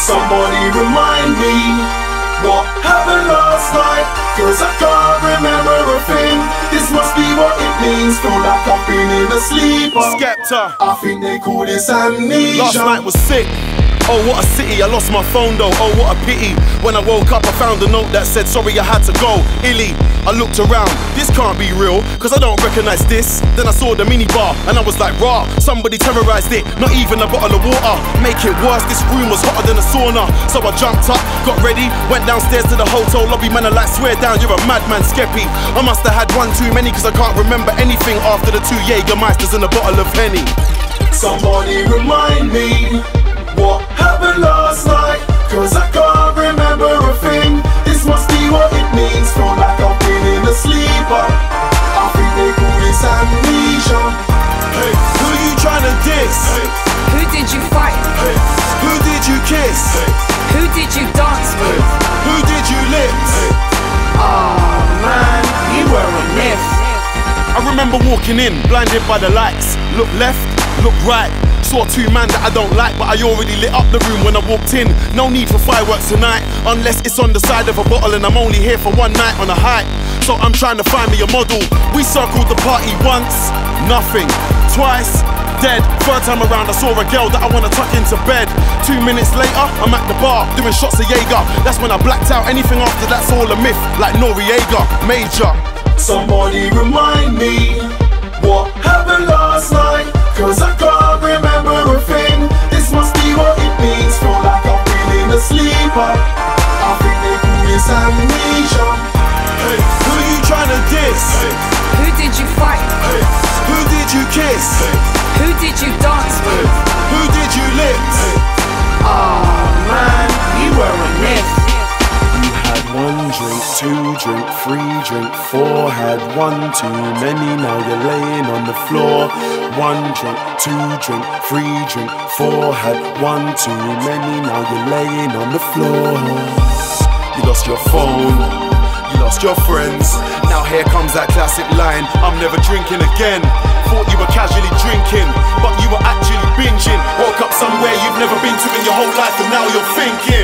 Somebody remind me what happened last night, cause I can't remember a thing. This must be what it means, feel like I've been in a sleeper. Skepta, I think they call this amnesia. last night was sick. Oh, what a city, I lost my phone though, oh what a pity. When I woke up I found a note that said sorry I had to go. Illy, I looked around, this can't be real, cause I don't recognise this. Then I saw the minibar and I was like rah, somebody terrorised it, not even a bottle of water. Make it worse, this room was hotter than a sauna. So I jumped up, got ready, went downstairs to the hotel lobby. Man, I like swear down, you're a madman, Skeppy. I must have had one too many, cause I can't remember anything after the 2 Jägermeisters and a bottle of Henny. Somebody remind me what happened last night, cause I can't remember a thing. This must be what it means, feel like I've been in a sleeper. I think they call this amnesia. Hey, who you trying to diss? Hey. Who did you fight? Hey. Who did you kiss? Hey. Who did you dance with? Who did you lips? Hey. Oh man, you were a myth. I remember walking in, blinded by the lights. Look left, look right. Saw 2 men that I don't like, but I already lit up the room when I walked in. No need for fireworks tonight, unless it's on the side of a bottle and I'm only here for one night on a hike. So I'm trying to find me a model. We circled the party once, nothing. Twice, dead. Third time around I saw a girl that I wanna tuck into bed. 2 minutes later, I'm at the bar, doing shots of Jaeger. That's when I blacked out, anything after that's all a myth. Like Noriega, Major. Somebody remind me what happened last night, cause I can't remember a thing. This must be what it means, feel like I've been in a sleeper. I think they call this amnesia. Hey, who you trying to diss? Hey. Who did you fight? Hey. Who did you kiss? Hey. Who did you dance with? Who did you lips? Oh man, you were a myth. You had 1 drink, 2 drink, 3 drink, 4. Had 1 too many, now you're laying on the floor. 1 drink, 2 drink, 3 drink, 4. Had 1 too many, now you're laying on the floor. You lost your phone, you lost your friends. Now here comes that classic line, I'm never drinking again. Thought you were casually drinking, but you were actually binging. Woke up somewhere you've never been to in your whole life and now you're thinking